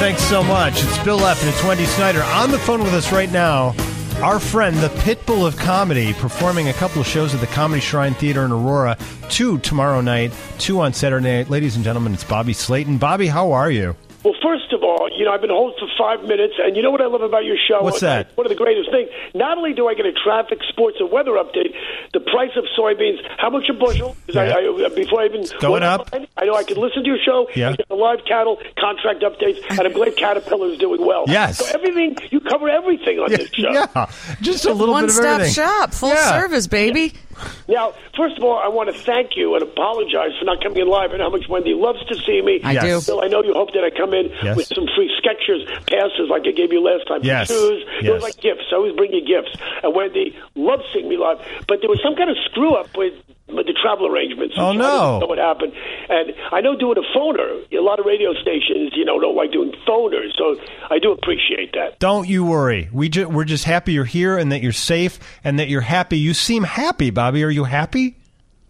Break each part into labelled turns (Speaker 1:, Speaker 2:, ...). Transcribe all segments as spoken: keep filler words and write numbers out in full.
Speaker 1: thanks so much. It's Bill F. and it's Wendy Snyder. On the phone with us right now, our friend, the Pitbull of Comedy, performing a couple of shows at the Comedy Shrine Theater in Aurora. Two tomorrow night, two on Saturday night. Ladies and gentlemen, it's Bobby Slayton. Bobby, how are you?
Speaker 2: Well, first of all, you know, I've been holding for five minutes, and you know what I love about your show?
Speaker 1: What's that?
Speaker 2: One of the greatest things. Not only do I get a traffic, sports, and weather update, the price of soybeans, how much a bushel?
Speaker 1: Yeah.
Speaker 2: I, I, before I even
Speaker 1: it's going up.
Speaker 2: I know I can listen to your show,
Speaker 1: yeah.
Speaker 2: and get the live cattle contract updates, and I'm glad Caterpillar is doing well.
Speaker 1: Yes.
Speaker 2: So everything, you cover everything on
Speaker 1: yeah,
Speaker 2: this show.
Speaker 1: Yeah, just a little bit of everything.
Speaker 3: One-stop shop, full
Speaker 1: yeah.
Speaker 3: service, baby.
Speaker 2: Now, first of all, I want to thank you and apologize for not coming in live and how much Wendy loves to see me.
Speaker 3: I yes.
Speaker 2: do. Bill, I know you hope that I come in
Speaker 1: yes.
Speaker 2: with some free Skechers passes like I gave you last time
Speaker 1: yes.
Speaker 2: for shoes.
Speaker 1: Yes.
Speaker 2: Those like gifts. I always bring you gifts. And Wendy loves seeing me live. But there was some kind of screw-up with with the travel arrangements.
Speaker 1: Oh, no.
Speaker 2: I don't know what happened. And I know doing a phoner, a lot of radio stations, you know, don't like doing phoners. So I do appreciate that.
Speaker 1: Don't you worry. We ju- we're just happy you're here and that you're safe and that you're happy. You seem happy, Bobby. Are you happy?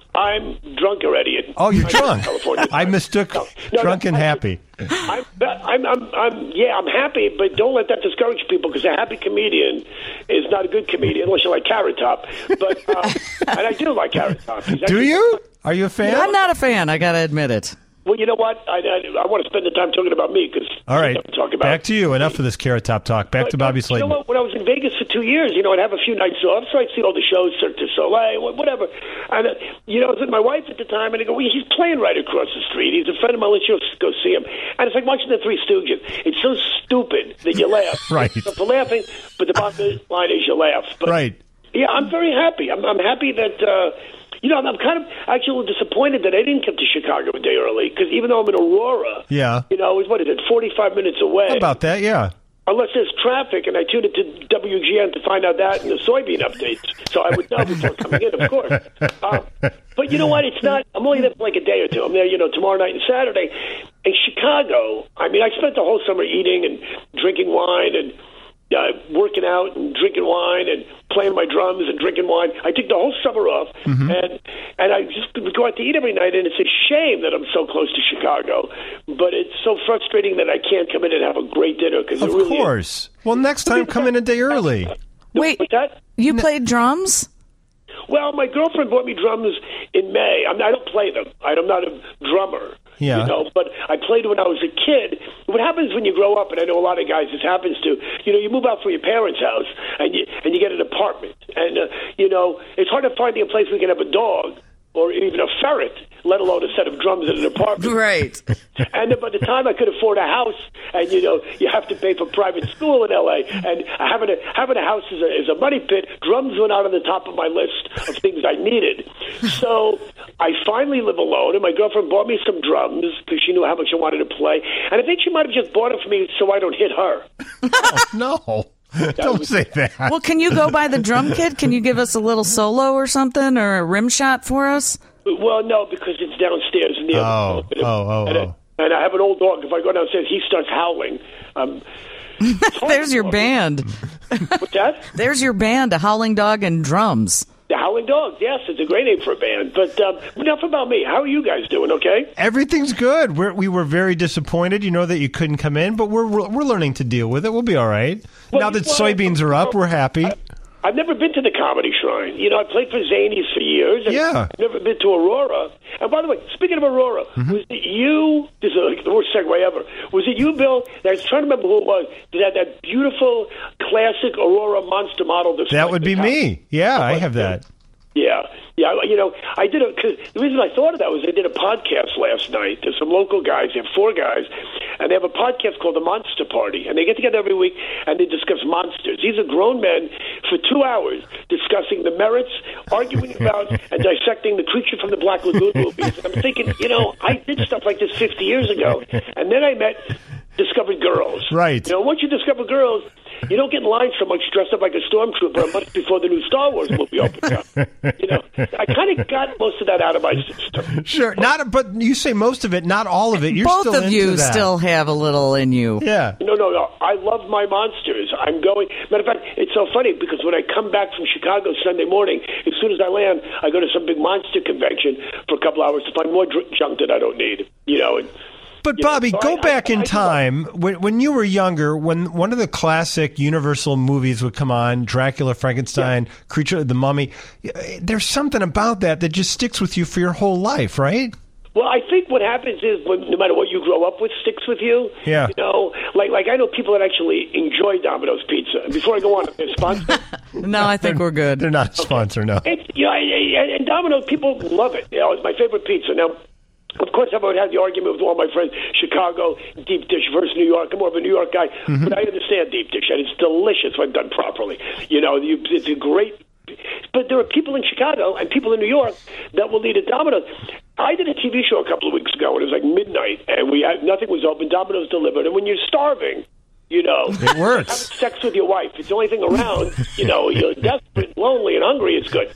Speaker 2: I'm drunk already.
Speaker 1: Oh, you're drunk.
Speaker 2: California.
Speaker 1: I mistook
Speaker 2: no, no,
Speaker 1: drunk
Speaker 2: no,
Speaker 1: and
Speaker 2: I,
Speaker 1: happy.
Speaker 2: I'm, I'm, I'm, I'm, yeah, I'm happy, but don't let that discourage people because a happy comedian is not a good comedian unless you like Carrot Top. But uh, and I do like Carrot Top.
Speaker 1: Do you? Are you a fan?
Speaker 3: I'm not a fan. I got to admit it.
Speaker 2: Well, you know what? I, I, I want to spend the time talking about me because
Speaker 1: all right.
Speaker 2: Talk about
Speaker 1: back to you. Enough of this Carrot Top talk. Back
Speaker 2: but,
Speaker 1: to Bobby Slayton.
Speaker 2: You know what? When I was in Vegas for two years, you know, I'd have a few nights off, so I'd see all the shows, Cirque du Soleil, whatever. And uh, you know, I was with my wife at the time, and I go, well, he's playing right across the street. He's a friend of mine. Let's go see him. And it's like watching the Three Stooges. It's so stupid that you laugh.
Speaker 1: Right.
Speaker 2: So for laughing, but the bottom line is you laugh. But,
Speaker 1: right.
Speaker 2: Yeah, I'm very happy. I'm, I'm happy that. Uh, You know, I'm kind of actually a little disappointed that I didn't come to Chicago a day early because even though I'm in Aurora,
Speaker 1: yeah,
Speaker 2: you know, it's what is it, forty-five minutes away?
Speaker 1: How about that, yeah.
Speaker 2: Unless there's traffic, and I tuned it to W G N to find out that and the soybean updates, so I would know before coming in, of course. Um, but you know what? It's not. I'm only there for like a day or two. I'm there, you know, tomorrow night and Saturday. In Chicago, I mean, I spent the whole summer eating and drinking wine and uh, working out and drinking wine and playing my drums and drinking wine. I took the whole summer off, mm-hmm. and and I just would go out to eat every night. And it's a shame that I'm so close to Chicago, but it's so frustrating that I can't come in and have a great dinner. Cause
Speaker 1: of
Speaker 2: it really
Speaker 1: course.
Speaker 2: Is.
Speaker 1: Well, next time come in a day early.
Speaker 3: Wait,
Speaker 2: What's that?
Speaker 3: you played drums?
Speaker 2: Well, my girlfriend bought me drums in May. I, mean, I don't play them. I'm not a drummer.
Speaker 1: Yeah.
Speaker 2: You know, but I played when I was a kid. What happens when you grow up, and I know a lot of guys this happens to, you know, you move out from your parents' house and you and you get an apartment. And, uh, you know, it's hard to find a place where you can have a dog or even a ferret, let alone a set of drums in an apartment.
Speaker 3: Right.
Speaker 2: And then by the time I could afford a house, and, you know, you have to pay for private school in L A, and having a, having a house is a, is a money pit, drums went out on the top of my list of things I needed. So I finally live alone, and my girlfriend bought me some drums because she knew how much I wanted to play. And I think she might have just bought it for me so I don't hit her.
Speaker 1: Oh, no. Don't say that.
Speaker 3: Well, can you go by the drum kit? Can you give us a little solo or something, or a rim shot for us?
Speaker 2: Well, no, because it's downstairs in the
Speaker 1: oh,
Speaker 2: other
Speaker 1: oh, oh,
Speaker 2: and,
Speaker 1: oh.
Speaker 2: I, and I have an old dog. If I go downstairs, he starts howling. Um,
Speaker 3: There's your band.
Speaker 2: What's that?
Speaker 3: There's your band, a howling dog and drums.
Speaker 2: The Howling Dogs, yes, it's a great name for a band. But um, enough about me. How are you guys doing, okay?
Speaker 1: Everything's good. We're, we were very disappointed, you know, that you couldn't come in, but we're we're learning to deal with it. We'll be all right.
Speaker 2: Well,
Speaker 1: now that
Speaker 2: well,
Speaker 1: soybeans are up, we're happy.
Speaker 2: I, I've never been to the Comedy Shrine. You know, I played for Zanies for years. And
Speaker 1: Yeah.
Speaker 2: I've never been to Aurora. And by the way, speaking of Aurora, mm-hmm. was it you, this is like the worst segue ever, was it you, Bill, I was trying to remember who it was, that had that beautiful, classic Aurora monster model?
Speaker 1: That would be me. Yeah, I have that.
Speaker 2: Yeah, yeah. You know, I did a. Cause the reason I thought of that was I did a podcast last night. There's some local guys. They have four guys, and they have a podcast called The Monster Party, and they get together every week and they discuss monsters. These are grown men for two hours discussing the merits, arguing about and dissecting the Creature from the Black Lagoon movies. And I'm thinking, you know, I did stuff like this fifty years ago, and then I met Discovered Girls.
Speaker 1: Right.
Speaker 2: You know, once you discover girls, you don't get in line so much dressed up like a stormtrooper a month before the new Star Wars movie opens up. You know, I kind of got most of that out of my system.
Speaker 1: Sure, not, but you say most of it, not all of it. You're
Speaker 3: Both
Speaker 1: still
Speaker 3: of
Speaker 1: into
Speaker 3: you
Speaker 1: that.
Speaker 3: still have a little in you.
Speaker 1: Yeah.
Speaker 2: No, no, no. I love my monsters. I'm going. Matter of fact, it's so funny because when I come back from Chicago Sunday morning, as soon as I land, I go to some big monster convention for a couple hours to find more dr- junk that I don't need. You know, and
Speaker 1: But
Speaker 2: You know,
Speaker 1: Bobby,
Speaker 2: so
Speaker 1: go
Speaker 2: I-
Speaker 1: back
Speaker 2: I-
Speaker 1: in
Speaker 2: I do
Speaker 1: time when, when you were younger. When one of the classic Universal movies would come on, Dracula, Frankenstein, Creature, the Mummy. There's something about that that just sticks with you for your whole life, right?
Speaker 2: Well, I think what happens is when, no matter what you grow up with sticks with you.
Speaker 1: Yeah.
Speaker 2: You know, like like I know people that actually enjoy Domino's pizza. And before I go on, they're sponsored.
Speaker 3: No, I think we're good.
Speaker 1: They're not a sponsor, no.
Speaker 2: It's, you know, and, and Domino's, people love it. You know, it's my favorite pizza. Now, of course, I've already had the argument with all my friends, Chicago, deep dish versus New York. I'm more of a New York guy, mm-hmm. but I understand deep dish, and it's delicious when done properly. You know, you, it's a great... But there are people in Chicago and people in New York that will eat at Domino's. I did a T V show a couple of weeks ago, and it was like midnight, and we had, nothing was open. Domino's delivered, and when you're starving, you know,
Speaker 1: it works.
Speaker 2: Having sex with your wife, it's the only thing around. You know, you're desperate, lonely, and hungry. It's good.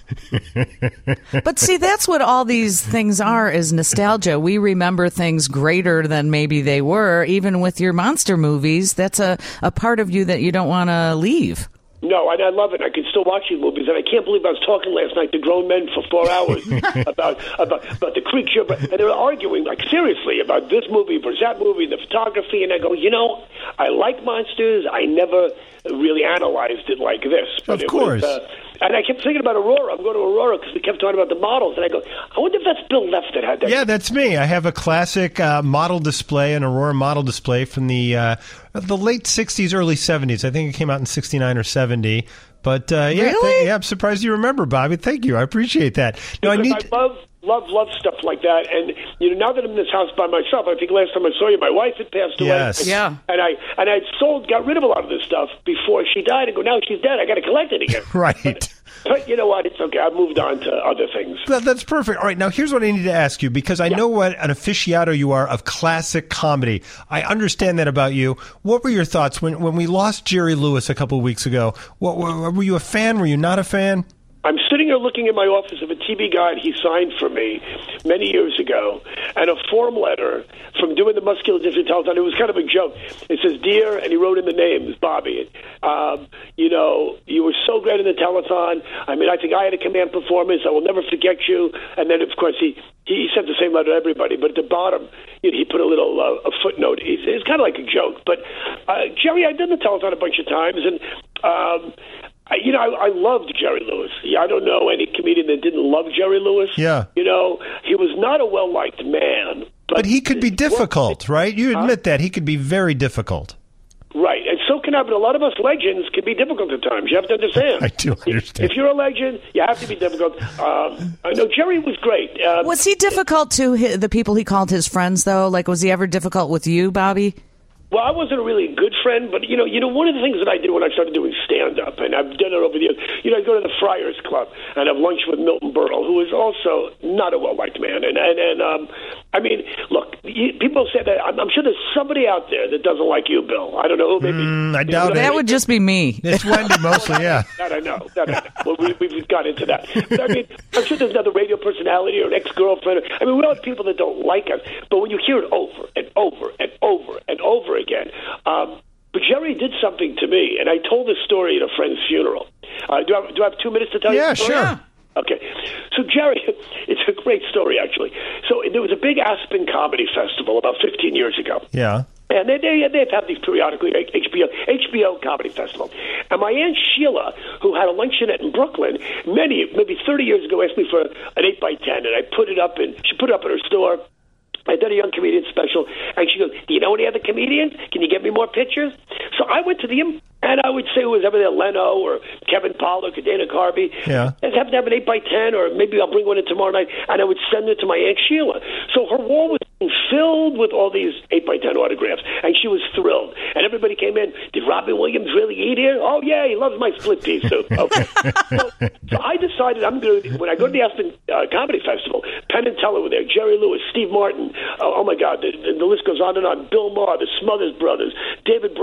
Speaker 3: But see, that's what all these things are, is nostalgia. We remember things greater than maybe they were. Even with your monster movies, that's a, a part of you that you don't want to leave.
Speaker 2: No, and I love it. I can still watch these movies, and I can't believe I was talking last night to grown men for four hours about about about the creature, and they were arguing, like, seriously, about this movie versus that movie, the photography, and I go, you know, I like monsters. I never really analyzed it like this.
Speaker 1: Of course.
Speaker 2: Was, uh, and I kept thinking about Aurora. I'm going to Aurora because we kept talking about the models, and I go, I wonder if that's Bill Leff that had that.
Speaker 1: Yeah, that's me. I have a classic uh, model display, an Aurora model display from the uh, the late sixties, early seventies. I think it came out in sixty-nine or seventy. But uh, yeah,
Speaker 3: really?
Speaker 1: th- yeah, I'm surprised you remember, Bobby. Thank you. I appreciate that. No, I need.
Speaker 2: I love, love, love stuff like that. And you know, now that I'm in this house by myself, I think last time I saw you, my wife had passed away.
Speaker 1: Yes.
Speaker 3: Yeah.
Speaker 2: And I and I sold, got rid of a lot of this stuff before she died. And go, now she's dead. I got to collect it again.
Speaker 1: Right.
Speaker 2: But, but you know what? It's okay. I've moved on to other things.
Speaker 1: That, that's perfect. All right, now here's what I need to ask you, because I
Speaker 2: Yeah.
Speaker 1: know what an aficionado you are of classic comedy. I understand that about you. What were your thoughts when, when we lost Jerry Lewis a couple of weeks ago? What, were, were you a fan? Were you not a fan?
Speaker 2: I'm sitting here looking in my office of a T V guide he signed for me many years ago, and a form letter from doing the Muscular Dystrophy Telethon. It was kind of a joke. It says, "Dear," and he wrote in the name, Bobby. Um, you know, you were so great in the telethon. I mean, I think I had a command performance. I will never forget you. And then, of course, he he sent the same letter to everybody. But at the bottom, you know, he put a little uh, a footnote. It's, it's kind of like a joke. But uh, Jerry, I've done the telethon a bunch of times, and. Um, You know, I, I loved Jerry Lewis. I don't know any comedian that didn't love Jerry Lewis.
Speaker 1: Yeah.
Speaker 2: You know, he was not a well-liked man. But,
Speaker 1: But he could be difficult, right? You admit huh? that. He could be very difficult.
Speaker 2: Right, and so can I, but a lot of us legends can be difficult at times. You have to understand.
Speaker 1: I do understand.
Speaker 2: If, if you're a legend, you have to be difficult. Um, I know Jerry was great. Uh,
Speaker 3: was he difficult to hi- the people he called his friends, though? Like, was he ever difficult with you, Bobby?
Speaker 2: Well, I wasn't a really good friend, but, you know, you know, one of the things that I did when I started doing stand-up, and I've done it over the years, you know, I go to the Friars Club and have lunch with Milton Berle, who is also not a well-liked man. And, and, and um, I mean, look, you, people say that, I'm, I'm sure there's somebody out there that doesn't like you, Bill. I don't know who, maybe.
Speaker 1: Mm, I doubt it.
Speaker 3: That would just be me.
Speaker 1: It's Wendy mostly, yeah.
Speaker 2: That I know. That I know. Well, we, we've got into that. But, I mean, I'm sure there's another radio personality or an ex-girlfriend. I mean, we all have people that don't like us. But when you hear it over and over and over and over again, um, but Jerry did something to me, and I told this story at a friend's funeral. Uh, do, I, do I have two minutes to tell
Speaker 1: yeah,
Speaker 2: you the story?
Speaker 1: Sure.
Speaker 2: Yeah, sure. Okay. So, Jerry, it's a great story, actually. So, there was a big Aspen Comedy Festival about fifteen years ago.
Speaker 1: Yeah.
Speaker 2: And they, they, they've had these periodically, H B O, H B O Comedy Festival. And my Aunt Sheila, who had a luncheonette in Brooklyn, many, maybe thirty years ago, asked me for an eight by ten, and I put it up, in, she put it up in her store. I did a young comedian special, and she goes, "Do you know any other comedians? Can you get me more pictures?" So I went to the, and I would say it was ever there, Leno or Kevin Pollak or Dana Carvey.
Speaker 1: Yeah.
Speaker 2: I'd have to have an eight by ten, or maybe I'll bring one in tomorrow night, and I would send it to my Aunt Sheila. So her wall was filled with all these eight by ten autographs, and she was thrilled. And everybody came in, "Did Robin Williams really eat here?" "Oh, yeah, he loves my split pea soup." Okay. so, so I decided I'm going to, when I go to the Aspen uh, Comedy Festival, Penn and Teller were there, Jerry Lewis, Steve Martin, oh, oh my God, the, the list goes on and on, Bill Maher, the Smothers Brothers, David Brenner. I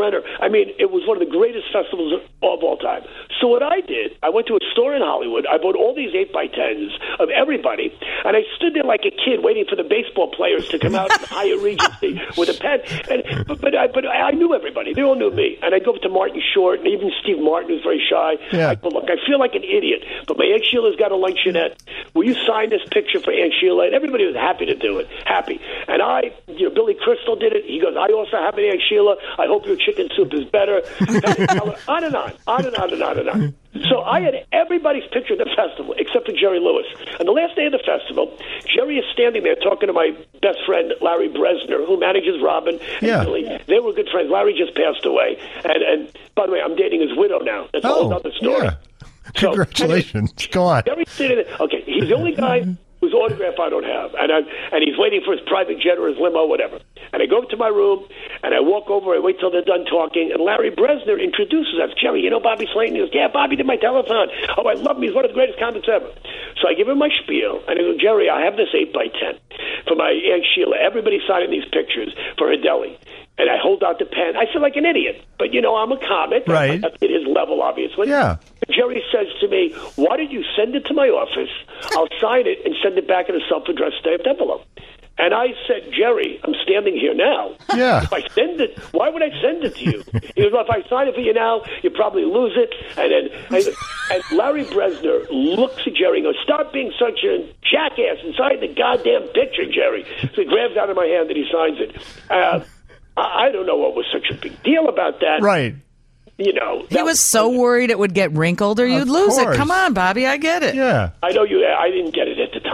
Speaker 2: I mean, it was one of the greatest festivals of all time. So what I did, I went to a store in Hollywood. I bought all these eight by tens of everybody, and I stood there like a kid waiting for the baseball players to come out in Hyatt Regency with a pen. And, but but I, but I knew everybody. They all knew me. And I go up to Martin Short, and even Steve Martin, who's very shy.
Speaker 1: Yeah.
Speaker 2: I go, look, I feel like an idiot, but my Aunt Sheila's got a luncheonette. Will you sign this picture for Aunt Sheila? And everybody was happy to do it. Happy. And I, you know, Billy Crystal did it. He goes, I also have an Aunt Sheila. I hope your chicken soup is better. On and on, on and on and on and on. So I had everybody's picture at the festival except for Jerry Lewis. And the last day of the festival, Jerry is standing there talking to my best friend, Larry Bresner, who manages Robin and
Speaker 1: yeah.
Speaker 2: Billy. They were good friends. Larry just passed away. And, and by the way, I'm dating his widow now. That's a whole
Speaker 1: Oh,
Speaker 2: other story.
Speaker 1: yeah. Congratulations.
Speaker 2: So, anyway,
Speaker 1: Go on.
Speaker 2: Jerry's sitting there. Okay, he's the only guy whose autograph I don't have. And, I, and he's waiting for his private jet or his limo, whatever. And I go up to my room, and I walk over, I wait till they're done talking, and Larry Bresner introduces us. Jerry, you know Bobby Slayton? He goes, yeah, Bobby did my telethon. Oh, I love him. He's one of the greatest comics ever. So I give him my spiel, and I go, Jerry, I have this eight by ten for my Aunt Sheila. Everybody's signing these pictures for her deli. And I hold out the pen. I feel like an idiot. But, you know, I'm a comic.
Speaker 1: Right.
Speaker 2: At his level, obviously.
Speaker 1: Yeah.
Speaker 2: Jerry says to me, why don't you send it to my office? I'll sign it and send it back in a self-addressed stamped envelope. And I said, Jerry, I'm standing here now.
Speaker 1: Yeah.
Speaker 2: If I send it, why would I send it to you? He goes, well, if I sign it for you now, you probably lose it. And then and, and Larry Bresner looks at Jerry and goes, stop being such a jackass and sign the goddamn picture, Jerry. So he grabs out of my hand and he signs it. Uh, I don't know what was such a big deal about that.
Speaker 1: Right.
Speaker 2: You know,
Speaker 3: he was so worried it would get wrinkled or you'd
Speaker 1: Of
Speaker 3: lose
Speaker 1: course.
Speaker 3: it. Come on, Bobby, I get it.
Speaker 1: Yeah.
Speaker 2: I know you. I didn't get it at the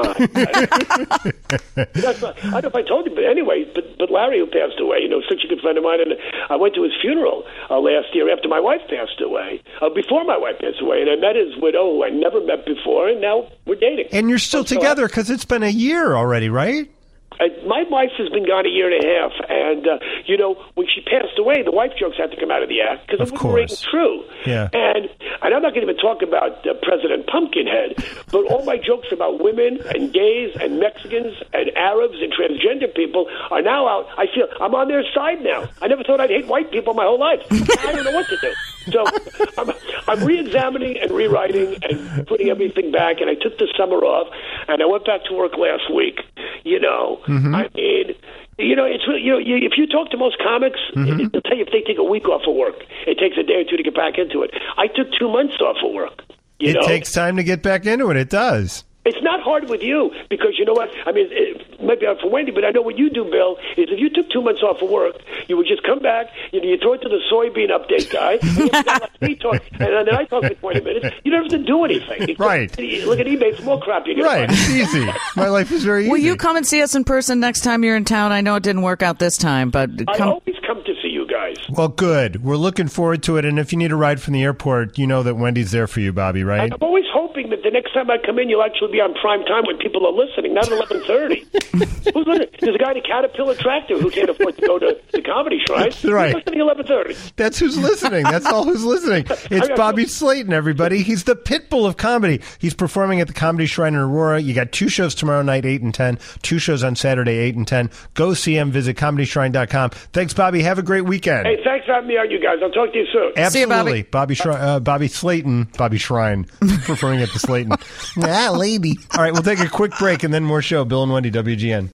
Speaker 2: time. That's not, I don't know if I told you, but anyway, but, but Larry, who passed away, you know, such a good friend of mine, and I went to his funeral uh, last year after my wife passed away, uh, before my wife passed away, and I met his widow, who I never met before, and now we're dating.
Speaker 1: And you're still
Speaker 2: So,
Speaker 1: together because it's been a year already, right?
Speaker 2: Uh, my wife has been gone a year and a half, and, uh, you know, when she passed away, the wife jokes had to come out of the act because it wasn't ring true.
Speaker 1: Yeah.
Speaker 2: And, and I'm not going to even talk about uh, President Pumpkinhead, but all my jokes about women and gays and Mexicans and Arabs and transgender people are now out. I feel I'm on their side now. I never thought I'd hate white people my whole life. I don't know what to do. So I'm, I'm re-examining and rewriting and putting everything back, and I took the summer off, and I went back to work last week, you know. Mm-hmm. I mean, you know, it's really, you know, you, if you talk to most comics, mm-hmm. they'll tell you if they take a week off of work, it takes a day or two to get back into it. I took two months off of work. You
Speaker 1: it
Speaker 2: know?
Speaker 1: takes time to get back into it. It does.
Speaker 2: It's not hard with you because you know what? I mean, it might be hard for Wendy, but I know what you do, Bill, is if you took two months off of work, you would just come back, you know, you throw it to the soybean update guy, and, you let me talk, and then I talk for twenty minutes. You don't have to do anything.
Speaker 1: Right.
Speaker 2: Look at eBay for more crap you get.
Speaker 1: Right. It's easy. My life is very easy.
Speaker 3: Will you come and see us in person next time you're in town? I know it didn't work out this time, but
Speaker 2: I
Speaker 3: come.
Speaker 2: always come to see you guys.
Speaker 1: Well, good. We're looking forward to it. And if you need a ride from the airport, you know that Wendy's there for you, Bobby, right?
Speaker 2: I'm always hoping that the next time I come in, you'll actually be on prime time when people are listening, not at eleven thirty. Who's listening? There's a guy in a Caterpillar tractor who can't afford to go to the Comedy Shrine.
Speaker 1: Right.
Speaker 2: Who's listening at eleven thirty?
Speaker 1: That's who's listening. That's all who's listening. It's Bobby Slayton, everybody. He's the pit bull of comedy. He's performing at the Comedy Shrine in Aurora. You got two shows tomorrow night, eight and ten. Two shows on Saturday, eight and ten. Go see him. Visit comedy shrine dot com. Thanks, Bobby. Have a great weekend.
Speaker 2: Hey, thanks for having me on, you guys. I'll talk to you soon.
Speaker 1: Absolutely.
Speaker 3: See you, Bobby.
Speaker 1: Bobby, Shri- uh, Bobby Slayton. Bobby Shrine. Performing at the Slayton. Ah, lady. All right, we'll take a quick break and then more show. Bill and Wendy, W G N.